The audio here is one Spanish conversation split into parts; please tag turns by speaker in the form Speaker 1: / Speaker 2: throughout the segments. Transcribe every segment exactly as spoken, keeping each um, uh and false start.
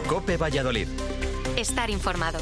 Speaker 1: COPE Valladolid.
Speaker 2: Estar informado.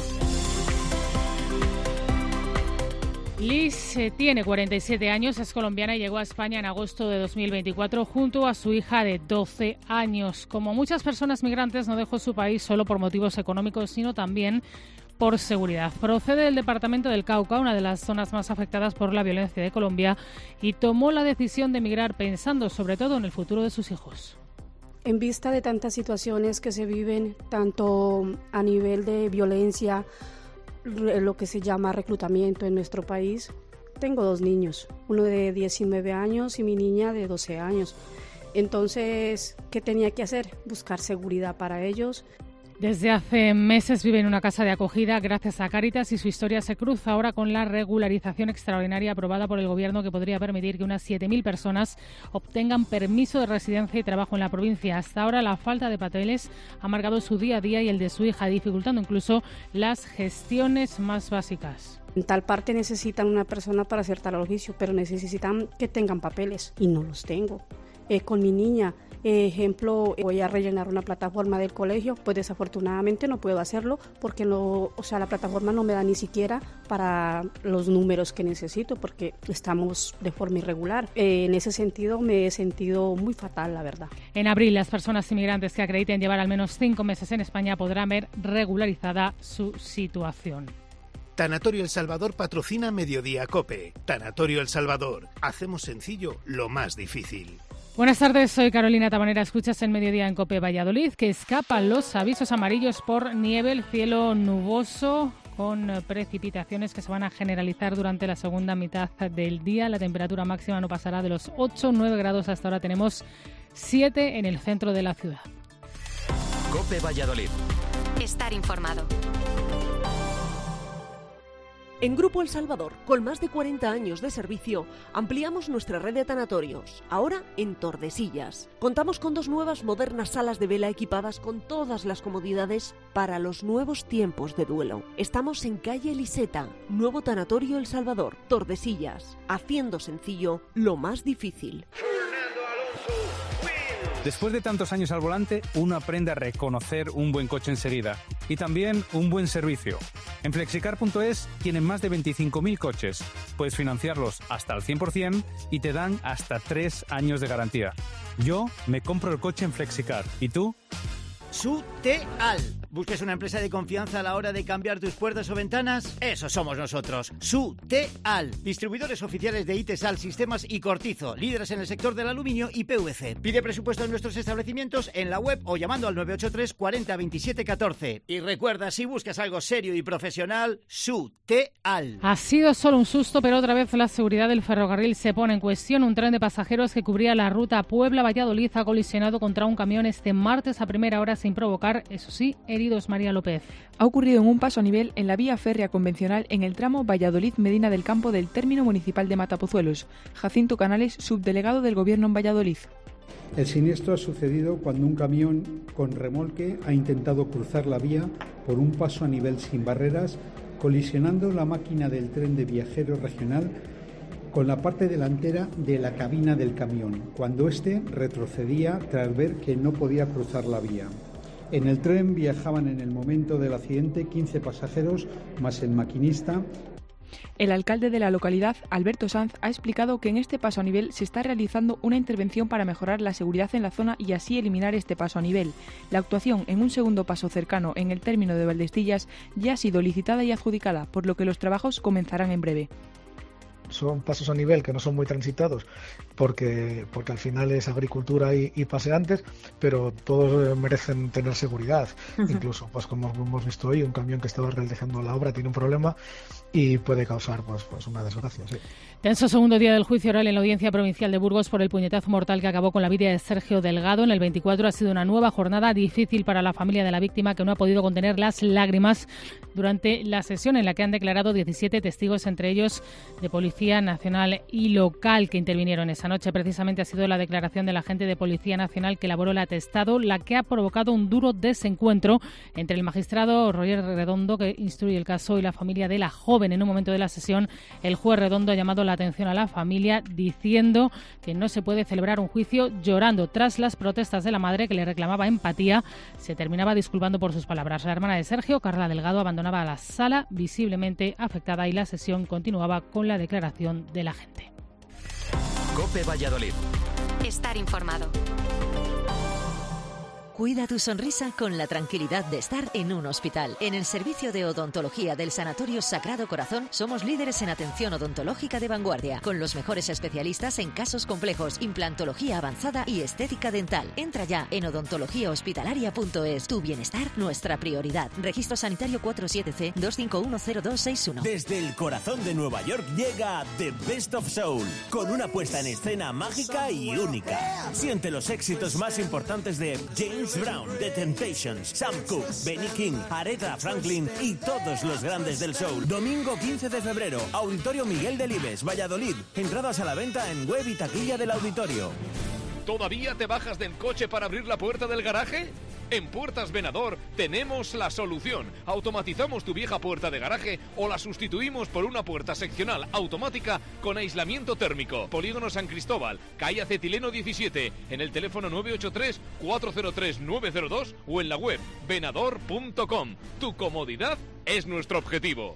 Speaker 3: Liz eh, tiene cuarenta y siete años, es colombiana y llegó a España en agosto de dos mil veinticuatro junto a su hija de doce años. Como muchas personas migrantes, no dejó su país solo por motivos económicos, sino también por seguridad. Procede del departamento del Cauca, una de las zonas más afectadas por la violencia de Colombia, y tomó la decisión de emigrar pensando sobre todo en el futuro de sus hijos.
Speaker 4: En vista de tantas situaciones que se viven, tanto a nivel de violencia, lo que se llama reclutamiento en nuestro país, tengo dos niños, uno de diecinueve años y mi niña de doce años. Entonces, ¿qué tenía que hacer? Buscar seguridad para ellos.
Speaker 3: Desde hace meses vive en una casa de acogida gracias a Cáritas y su historia se cruza ahora con la regularización extraordinaria aprobada por el Gobierno que podría permitir que unas siete mil personas obtengan permiso de residencia y trabajo en la provincia. Hasta ahora la falta de papeles ha marcado su día a día y el de su hija, dificultando incluso las gestiones más básicas.
Speaker 4: En tal parte necesitan una persona para hacer tal oficio, pero necesitan que tengan papeles y no los tengo. Eh, con mi niña, ejemplo, voy a rellenar una plataforma del colegio, pues desafortunadamente no puedo hacerlo porque no, o sea, la plataforma no me da ni siquiera para los números que necesito porque estamos de forma irregular. Eh, en ese sentido me he sentido muy fatal, la verdad.
Speaker 3: En abril, las personas inmigrantes que acrediten llevar al menos cinco meses en España podrán ver regularizada su situación.
Speaker 5: Tanatorio El Salvador patrocina Mediodía COPE. Tanatorio El Salvador. Hacemos sencillo lo más difícil.
Speaker 3: Buenas tardes, soy Carolina Tabanera. Escuchas en Mediodía en COPE Valladolid, que escapan los avisos amarillos por nieve, el cielo nuboso con precipitaciones que se van a generalizar durante la segunda mitad del día. La temperatura máxima no pasará de los ocho a nueve grados. Hasta ahora tenemos siete en el centro de la ciudad.
Speaker 1: COPE Valladolid.
Speaker 2: Estar informado.
Speaker 6: En Grupo El Salvador, con más de cuarenta años de servicio, ampliamos nuestra red de tanatorios, ahora en Tordesillas. Contamos con dos nuevas modernas salas de vela equipadas con todas las comodidades para los nuevos tiempos de duelo. Estamos en calle Liseta, nuevo Tanatorio El Salvador, Tordesillas, haciendo sencillo lo más difícil.
Speaker 7: Después de tantos años al volante, uno aprende a reconocer un buen coche enseguida y también un buen servicio. En flexicar punto es tienen más de veinticinco mil coches. Puedes financiarlos hasta al cien por ciento y te dan hasta tres años de garantía. Yo me compro el coche en Flexicar. ¿Y tú?
Speaker 8: Suteal. ¿Buscas una empresa de confianza a la hora de cambiar tus puertas o ventanas? Eso somos nosotros. Suteal. Distribuidores oficiales de Itesal, Sistemas y Cortizo. Líderes en el sector del aluminio y P V C. Pide presupuesto en nuestros establecimientos en la web o llamando al nueve ocho tres cuarenta veintisiete catorce. Y recuerda, si buscas algo serio y profesional, Suteal.
Speaker 3: Ha sido solo un susto, pero otra vez la seguridad del ferrocarril se pone en cuestión. Un tren de pasajeros que cubría la ruta Puebla-Valladolid ha colisionado contra un camión este martes a primera hora sin provocar, eso sí, heridos. María López.
Speaker 9: Ha ocurrido en un paso a nivel en la vía férrea convencional en el tramo Valladolid-Medina del Campo del término municipal de Matapozuelos. Jacinto Canales, subdelegado del Gobierno en Valladolid.
Speaker 10: El siniestro ha sucedido cuando un camión con remolque ha intentado cruzar la vía por un paso a nivel sin barreras, colisionando la máquina del tren de viajeros regional con la parte delantera de la cabina del camión, cuando éste retrocedía tras ver que no podía cruzar la vía. En el tren viajaban en el momento del accidente quince pasajeros más el maquinista.
Speaker 9: El alcalde de la localidad, Alberto Sanz, ha explicado que en este paso a nivel se está realizando una intervención para mejorar la seguridad en la zona y así eliminar este paso a nivel. La actuación en un segundo paso cercano en el término de Valdestillas ya ha sido licitada y adjudicada, por lo que los trabajos comenzarán en breve.
Speaker 11: Son pasos a nivel que no son muy transitados porque, porque al final es agricultura y, y paseantes, pero todos merecen tener seguridad. Uh-huh. Incluso, pues como hemos visto hoy, un camión que estaba realizando la obra tiene un problema y puede causar pues, pues una desgracia. Sí.
Speaker 3: Tenso segundo día del juicio oral en la Audiencia Provincial de Burgos por el puñetazo mortal que acabó con la vida de Sergio Delgado. En el veinticuatro ha sido una nueva jornada difícil para la familia de la víctima, que no ha podido contener las lágrimas durante la sesión en la que han declarado diecisiete testigos, entre ellos de Policía Nacional y local, que intervinieron esa noche. Precisamente ha sido la declaración del agente de Policía Nacional que elaboró el atestado la que ha provocado un duro desencuentro entre el magistrado Roger Redondo, que instruye el caso, y la familia de la joven. joven. En un momento de la sesión, el juez Redondo ha llamado la atención a la familia diciendo que no se puede celebrar un juicio llorando. Tras las protestas de la madre, que le reclamaba empatía, se terminaba disculpando por sus palabras. La hermana de Sergio, Carla Delgado, abandonaba la sala visiblemente afectada y la sesión continuaba con la declaración de la gente.
Speaker 1: COPE Valladolid.
Speaker 2: Estar informado.
Speaker 12: Cuida tu sonrisa con la tranquilidad de estar en un hospital. En el servicio de odontología del Sanatorio Sagrado Corazón somos líderes en atención odontológica de vanguardia, con los mejores especialistas en casos complejos, implantología avanzada y estética dental. Entra ya en odontología hospitalaria punto es. Tu bienestar, nuestra prioridad. Registro sanitario cuatro siete C dos cinco uno cero dos seis uno.
Speaker 13: Desde el corazón de Nueva York llega The Best of Soul, con una puesta en escena mágica y única. Siente los éxitos más importantes de James Brown, The Temptations, Sam Cooke, Benny King, Aretha Franklin y todos los grandes del soul. Domingo quince de febrero, Auditorio Miguel Delibes, Valladolid. Entradas a la venta en web y taquilla del auditorio.
Speaker 14: ¿Todavía te bajas del coche para abrir la puerta del garaje? En Puertas Venador tenemos la solución. Automatizamos tu vieja puerta de garaje o la sustituimos por una puerta seccional automática con aislamiento térmico. Polígono San Cristóbal, calle Acetileno diecisiete, en el teléfono nueve ocho tres cuatro cero tres nueve cero dos o en la web venador punto com. Tu comodidad es nuestro objetivo.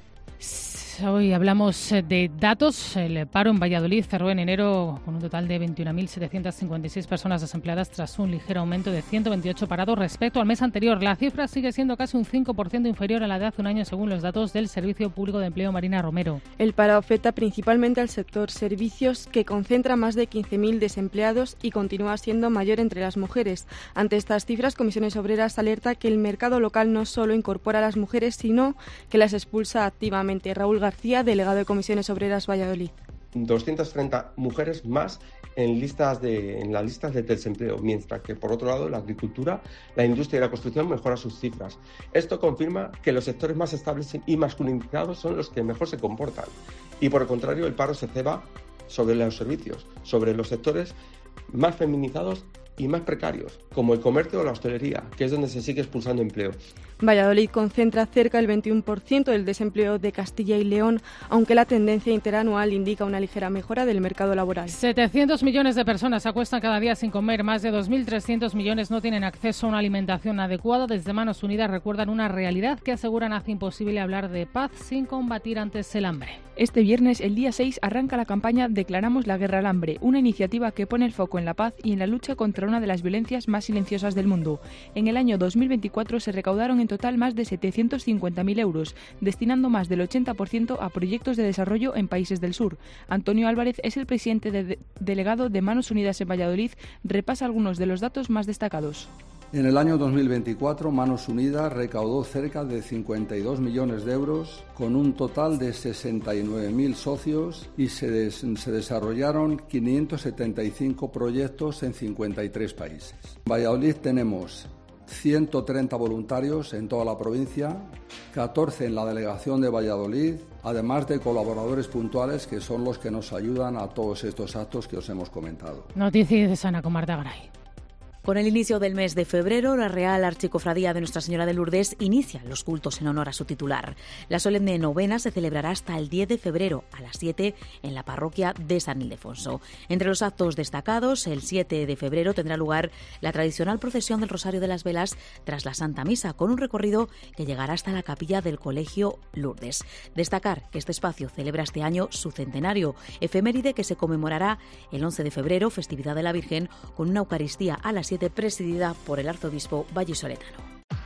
Speaker 3: Hoy hablamos de datos. El paro en Valladolid cerró en enero con un total de veintiuna mil setecientas cincuenta y seis personas desempleadas tras un ligero aumento de ciento veintiocho parados respecto al mes anterior. La cifra sigue siendo casi un cinco por ciento inferior a la de hace un año según los datos del Servicio Público de Empleo. Marina Romero.
Speaker 15: El paro afecta principalmente al sector servicios, que concentra más de quince mil desempleados y continúa siendo mayor entre las mujeres. Ante estas cifras, Comisiones Obreras alerta que el mercado local no solo incorpora a las mujeres, sino que las expulsa activamente. Raúl García, delegado de Comisiones Obreras Valladolid.
Speaker 16: doscientas treinta mujeres más en listas de en las listas de desempleo, mientras que por otro lado la agricultura, la industria y la construcción mejoran sus cifras. Esto confirma que los sectores más estables y masculinizados son los que mejor se comportan y por el contrario el paro se ceba sobre los servicios, sobre los sectores más feminizados y más precarios, como el comercio o la hostelería, que es donde se sigue expulsando empleo.
Speaker 15: Valladolid concentra cerca del veintiuno por ciento del desempleo de Castilla y León, aunque la tendencia interanual indica una ligera mejora del mercado laboral.
Speaker 3: setecientos millones de personas se acuestan cada día sin comer. Más de dos mil trescientos millones no tienen acceso a una alimentación adecuada. Desde Manos Unidas recuerdan una realidad que aseguran hace imposible hablar de paz sin combatir antes el hambre.
Speaker 9: Este viernes, el día seis, arranca la campaña Declaramos la guerra al hambre, una iniciativa que pone el foco en la paz y en la lucha contra una de las violencias más silenciosas del mundo. En el año dos mil veinticuatro se recaudaron en total más de setecientos cincuenta mil euros, destinando más del ochenta por ciento a proyectos de desarrollo en países del sur. Antonio Álvarez es el presidente de de, delegado de Manos Unidas en Valladolid, repasa algunos de los datos más destacados.
Speaker 17: En el año dos mil veinticuatro, Manos Unidas recaudó cerca de cincuenta y dos millones de euros, con un total de sesenta y nueve mil socios y se, des, se desarrollaron quinientos setenta y cinco proyectos en cincuenta y tres países. En Valladolid tenemos ciento treinta voluntarios en toda la provincia, catorce en la delegación de Valladolid, además de colaboradores puntuales que son los que nos ayudan a todos estos actos que os hemos comentado.
Speaker 3: Noticias de Sana con Marta Garay.
Speaker 18: Con el inicio del mes de febrero, la Real Archicofradía de Nuestra Señora de Lourdes inicia los cultos en honor a su titular. La solemne novena se celebrará hasta el diez de febrero a las siete en la parroquia de San Ildefonso. Entre los actos destacados, el siete de febrero tendrá lugar la tradicional procesión del Rosario de las Velas tras la Santa Misa, con un recorrido que llegará hasta la capilla del Colegio Lourdes. Destacar que este espacio celebra este año su centenario, efeméride que se conmemorará el once de febrero, festividad de la Virgen, con una Eucaristía a las siete presidida por el arzobispo vallisoletano.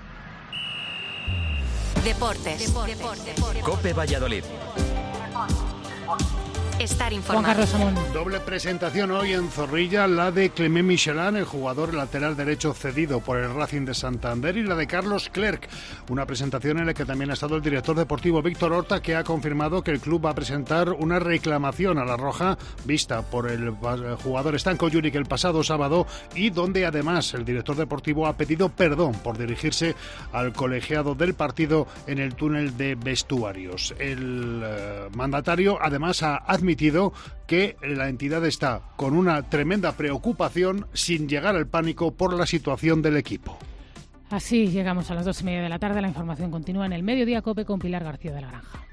Speaker 2: Deportes. Deportes. Deportes.
Speaker 1: COPE Valladolid.
Speaker 2: Estar informado.
Speaker 5: Doble presentación hoy en Zorrilla, la de Clément Michelin, el jugador lateral derecho cedido por el Racing de Santander, y la de Carlos Clerc, una presentación en la que también ha estado el director deportivo Víctor Horta, que ha confirmado que el club va a presentar una reclamación a la Roja vista por el jugador Stanko Juric el pasado sábado, y donde además el director deportivo ha pedido perdón por dirigirse al colegiado del partido en el túnel de vestuarios. El eh, mandatario además ha admitido que la entidad está con una tremenda preocupación, sin llegar al pánico, por la situación del equipo.
Speaker 3: Así llegamos a las dos y media de la tarde. La información continúa en el Mediodía COPE con Pilar García de la Granja.